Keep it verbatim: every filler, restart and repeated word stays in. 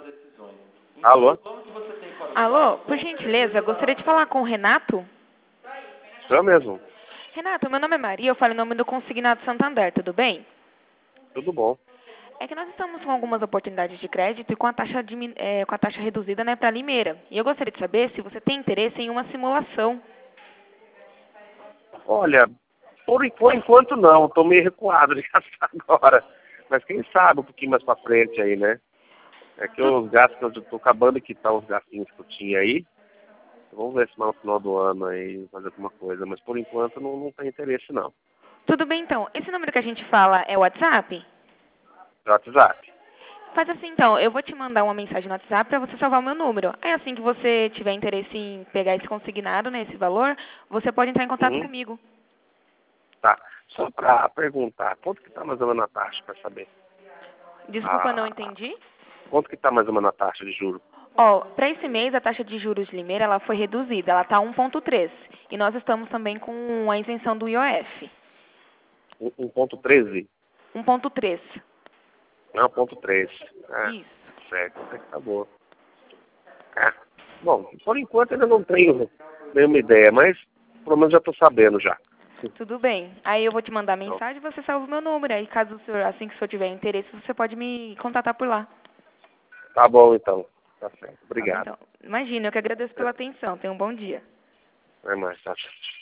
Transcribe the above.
Alô? Alô, por gentileza, gostaria de falar com o Renato. Sou eu mesmo. Renato, meu nome é Maria, eu falo em nome do Consignado Santander, tudo bem? Tudo bom. É que nós estamos com algumas oportunidades de crédito e com a taxa, dimin- é, com a taxa reduzida, né, para Limeira. E eu gostaria de saber se você tem interesse em uma simulação. Olha, por, en- por enquanto não. Estou meio recuado de gastar agora. Mas quem sabe um pouquinho mais pra frente aí, né? É que os gastos, eu estou acabando de quitar os gastinhos que eu tinha aí. Vamos ver se no final do ano aí fazer alguma coisa. Mas por enquanto não, não tem interesse não. Tudo bem, então. Esse número que a gente fala é o WhatsApp? É WhatsApp. Faz assim, então. Eu vou te mandar uma mensagem no WhatsApp para você salvar o meu número. Aí, assim que você tiver interesse em pegar esse consignado, né, esse valor, você pode entrar em contato Uhum. comigo. Tá. Só para perguntar, quanto que tá mais ou menos a taxa para saber? Desculpa, não Ah, entendi. quanto que tá mais ou menos a taxa de juros? Ó, para esse mês a taxa de juros de Limeira ela foi reduzida, ela está um ponto três. E nós estamos também com a isenção do I O F. Um- 1.13? um ponto três. Não, um ponto três. É, Isso. certo, até que tá boa. É. Bom, por enquanto ainda não tenho nenhuma ideia, mas pelo menos já estou sabendo já. Tudo bem. Aí eu vou te mandar Então, mensagem e você salva o meu número. Aí caso o senhor, assim que o senhor tiver interesse, você pode me contatar por lá. tá bom então. Tá certo. Tá bom, Obrigado. então. Imagina, eu que agradeço pela atenção. Tenha um bom dia. Até mais. Tchau, tchau.